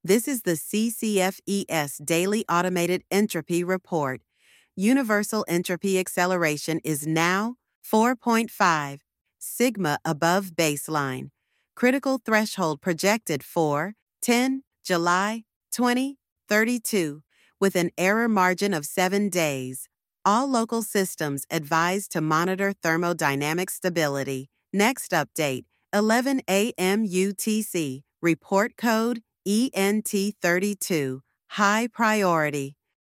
This is the CCFES Daily Automated Entropy Report. Universal entropy acceleration is now 4.5, sigma above baseline. Critical threshold projected for 10 July 2032, with an error margin of 7 days. All local systems advised to monitor thermodynamic stability. Next update, 11 a.m. UTC, report code ENT32, high priority.